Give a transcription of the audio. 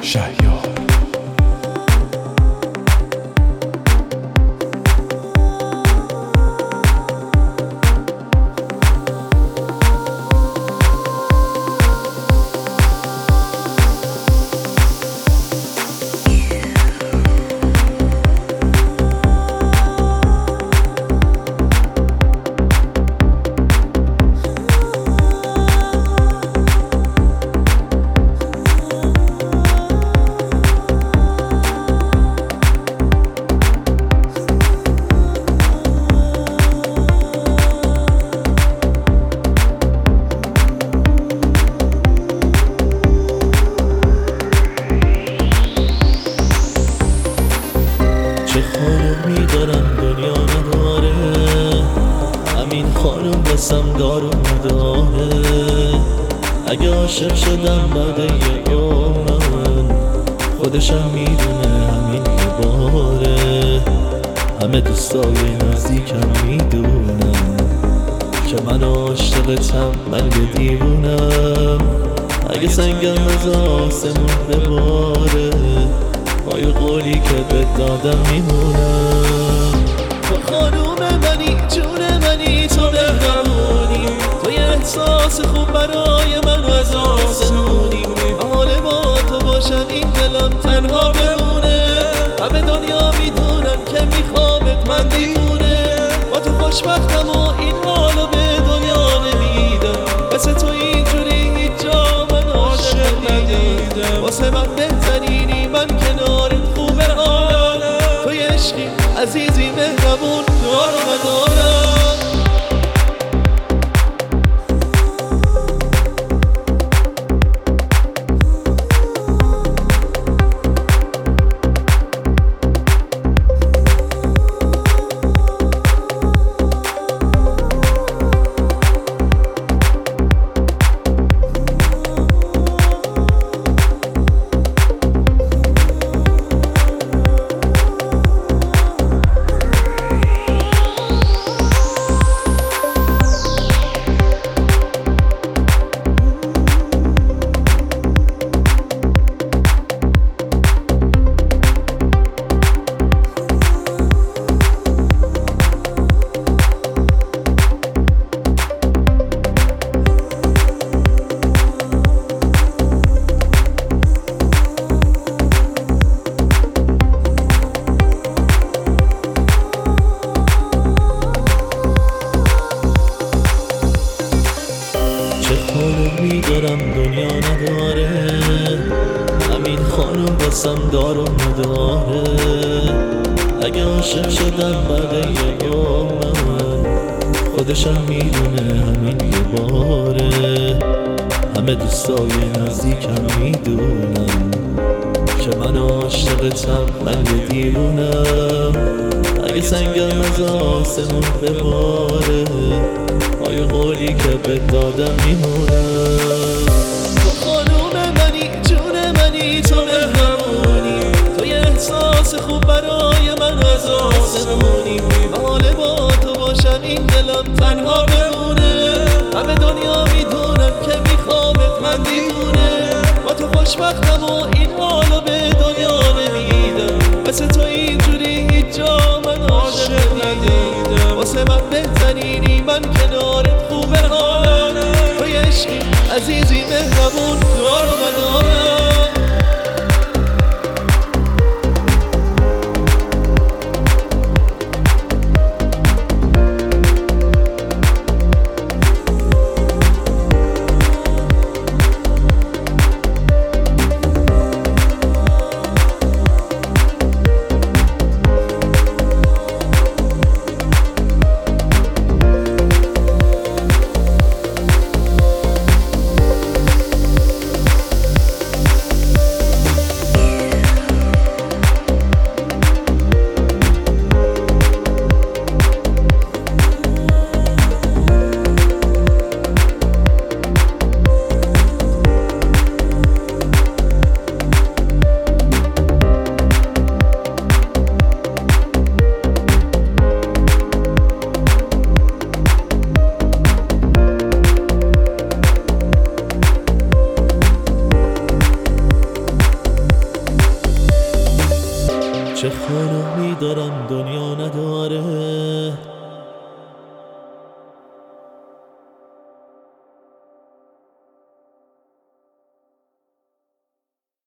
شهیار. چه خانومی دارم دنیا نداره، همین خانوم بسم دارو نداره. اگه عاشق شدم بعد یه عمر، خودشم میدونه همین یه باره. همه دوستای نزدیکم میدونم که من عاشقتم، من یه دیوونم. اگه سنگم از آسمون بباره، پای قولی که به دادم میمونم. تو خانوم منی، جون منی، تو مهربونی، تو یه احساس خوب برای من و از آسمونی. حال با تو باشم این دلم تنها بمونه، همه دنیا میدونم که میخوامت، من دیوونه. با تو خوشبختم و این حالو به دنیا نمیدم، مثل تو اینجوری هیچ جا من عاشق ندیدم. واسه من بهترینی، من کنارت خوبه حالم، توی عشقی عزیزی مهربون دارو ندارم. چه خانومی دارم دنیا نداره، همین خانوم بسم دارو نداره. اگه عاشق شدم بعد یه عمر، خودشم میدونه همین یه باره. همه دوستای نزدیکم میدونم که من عاشقتم، من یه دیوونم. اگه سنگم از آسمون بباره، پای قولی که به دادم میمونم. تو خانوم منی، جون منی، تو مهربونی، تو یه احساس خوب برای من از آسمونی. حال با تو باشم این دلم تنها بمونه، همه دنیا میدونم که میخوامت، من دیوونه. با تو خوشبختم و این حالو به دنیا نمیدم، مثل تو اینجوری هیچ جا من عاشق ندیدم. واسه من بهترینی، من کنارت خوبه حالم، توی عشقی عزیزی مهربون دارو ندارم. چه خانومی دارم دنیا نداره.